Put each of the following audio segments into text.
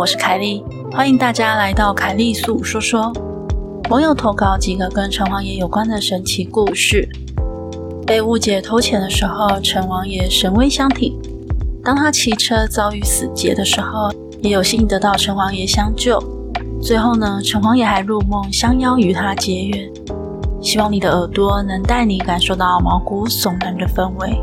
我是凯莉，欢迎大家来到凯莉诉说说。网友投稿几个跟城隍爷有关的神奇故事。被误解偷钱的时候，城隍爷神威相挺；当他骑车遭遇死劫的时候，也有幸得到城隍爷相救。最后呢，城隍爷还入梦相邀与他结缘。希望你的耳朵能带你感受到毛骨悚然的氛围。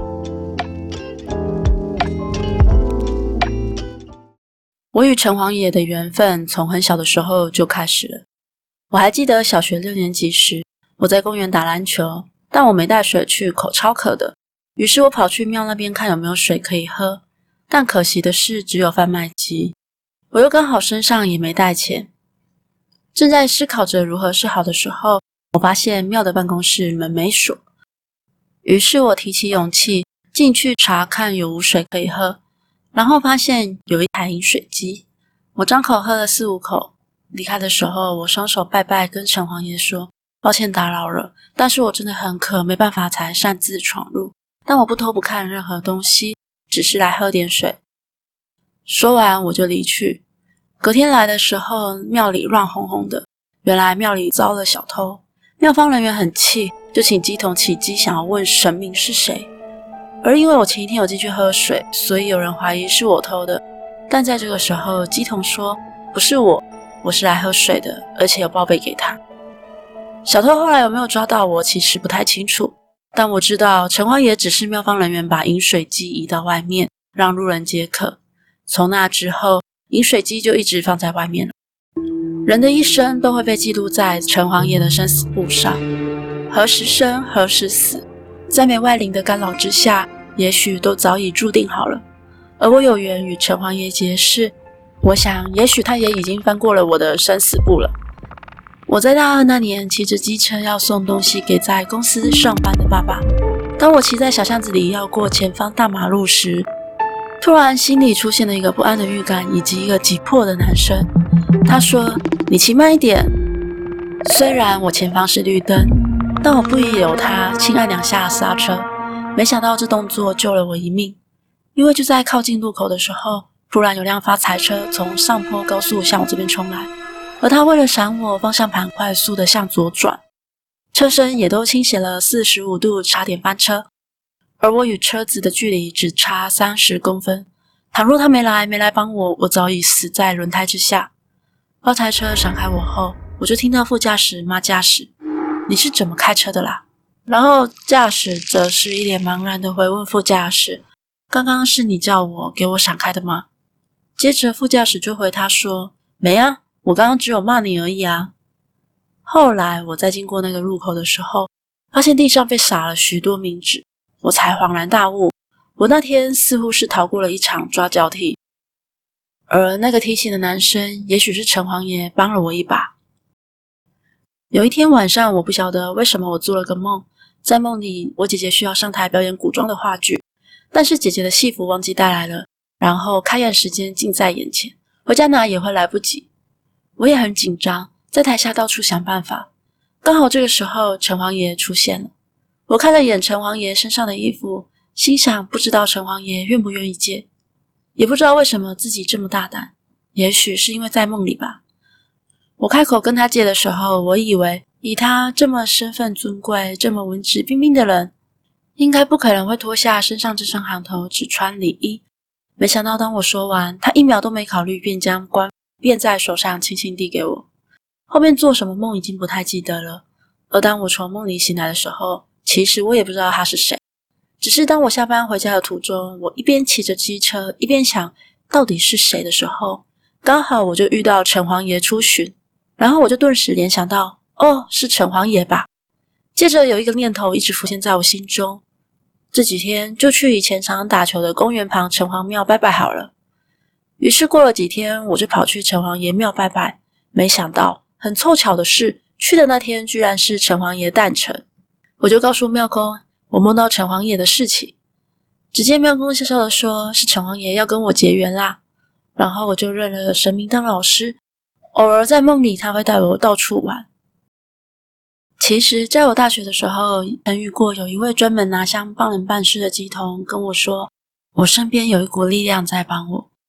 我与城隍爷的缘分从很小的时候就开始了。我还记得小学6年级时，我在公园打篮球，但我没带水去，口超渴的。于是我跑去庙那边看有没有水可以喝，但可惜的是只有贩卖机。我又刚好身上也没带钱。正在思考着如何是好的时候，我发现庙的办公室门没锁。于是我提起勇气进去查看有无水可以喝，然后发现有一台饮水机。我张口喝了4、5口，离开的时候我双手拜拜，跟城隍爷说抱歉打扰了，但是我真的很渴，没办法才擅自闯入，但我不偷不看任何东西，只是来喝点水。说完我就离去。隔天来的时候，庙里乱哄哄的，原来庙里遭了小偷。庙方人员很气，就请乩童起乩想要问神明是谁。而因为我前一天有进去喝水，所以有人怀疑是我偷的。但在这个时候，乩童说不是我是来喝水的，而且有报备给他。小偷后来有没有抓到我其实不太清楚，但我知道城隍爷只是庙方人员把饮水机移到外面，让路人解渴。从那之后，饮水机就一直放在外面了。人的一生都会被记录在城隍爷的生死簿上，何时生何时死，在没外灵的干扰之下，也许都早已注定好了。而我有缘与城隍爷结识，我想也许他也已经翻过了我的生死簿了。我在大2那年骑着机车要送东西给在公司上班的爸爸，当我骑在小巷子里要过前方大马路时，突然心里出现了一个不安的预感，以及一个急迫的男声。他说你骑慢一点。虽然我前方是绿灯，但我不疑有他，轻按2下刹车。没想到这动作救了我一命，因为就在靠近路口的时候，突然有辆发财车从上坡高速向我这边冲来，而他为了闪我，方向盘快速的向左转，车身也都倾斜了45度，差点翻车。而我与车子的距离只差30公分，倘若他没来帮我，我早已死在轮胎之下。发财车闪开我后，我就听到副驾驶骂驾驶：你是怎么开车的啦？然后驾驶则是一脸茫然的回问副驾驶：刚刚是你叫我给我闪开的吗？接着副驾驶就回他说：没啊，我刚刚只有骂你而已啊。后来我在经过那个路口的时候，发现地上被撒了许多冥纸，我才恍然大悟，我那天似乎是逃过了一场抓交替。而那个提醒的男生，也许是城隍爷帮了我一把。有一天晚上，我不晓得为什么我做了个梦，在梦里我姐姐需要上台表演古装的话剧，但是姐姐的戏服忘记带来了，然后开演时间近在眼前，回家拿也会来不及。我也很紧张，在台下到处想办法。刚好这个时候城隍爷出现了，我看了眼城隍爷身上的衣服，心想不知道城隍爷愿不愿意借，也不知道为什么自己这么大胆，也许是因为在梦里吧。我开口跟他借的时候，我以为以他这么身份尊贵，这么文质彬彬的人，应该不可能会脱下身上这身行头，只穿里衣。没想到当我说完，他1秒都没考虑，便将官便在手上轻轻递给我。后面做什么梦已经不太记得了，而当我从梦里醒来的时候，其实我也不知道他是谁。只是当我下班回家的途中，我一边骑着机车，一边想到底是谁的时候，刚好我就遇到城隍爷出巡，然后我就顿时联想到，哦，是城隍爷吧。接着有一个念头一直浮现在我心中，这几天就去以前常打球的公园旁城隍庙拜拜好了。于是过了几天，我就跑去城隍爷庙拜拜，没想到很凑巧的是，去的那天居然是城隍爷诞辰。我就告诉庙公我梦到城隍爷的事情，只见庙公笑笑的说是城隍爷要跟我结缘啦。然后我就认了神明当老师，偶尔在梦里他会带我到处玩。其实在我大学的时候，曾遇过有一位专门拿香帮人办事的乩童跟我说，我身边有一股力量在帮我。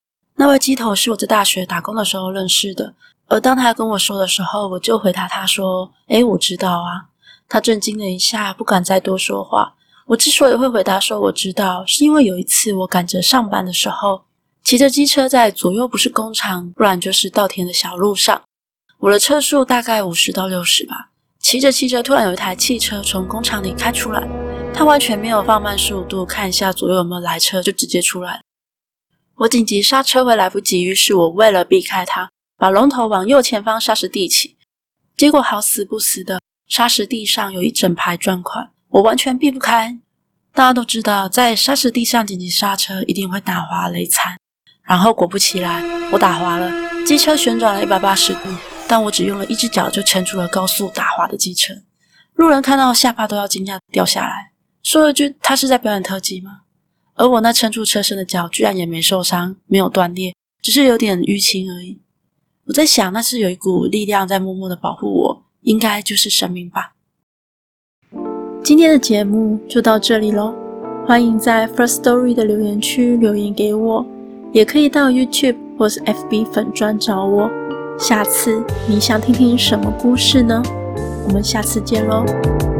那位鸡头是我在大学打工的时候认识的，而当他跟我说的时候，我就回答他说我知道啊。他震惊了一下，不敢再多说话。我之所以会回答说我知道，是因为有一次我赶着上班的时候，骑着机车在左右不是工厂，不然就是稻田的小路上。我的车速大概50到60吧。骑着骑着，突然有一台汽车从工厂里开出来，他完全没有放慢速度，看一下左右有没有来车，就直接出来。我紧急刹车会来不及，于是我为了避开他，把龙头往右前方砂石地起。结果好死不死的，砂石地上有一整排砖块，我完全避不开。大家都知道，在砂石地上紧急刹车一定会打滑雷惨，然后果不其然，我打滑了，机车旋转了180度，但我只用了一只脚就撑住了高速打滑的机车。路人看到下巴都要惊讶掉下来，说了句他是在表演特技吗？而我那撑住车身的脚居然也没受伤，没有断裂，只是有点淤青而已。我在想，那是有一股力量在默默的保护我，应该就是生命吧。今天的节目就到这里咯，欢迎在 First Story 的留言区留言给我，也可以到 YouTube 或是 FB 粉专找我。下次你想听听什么故事呢？我们下次见咯。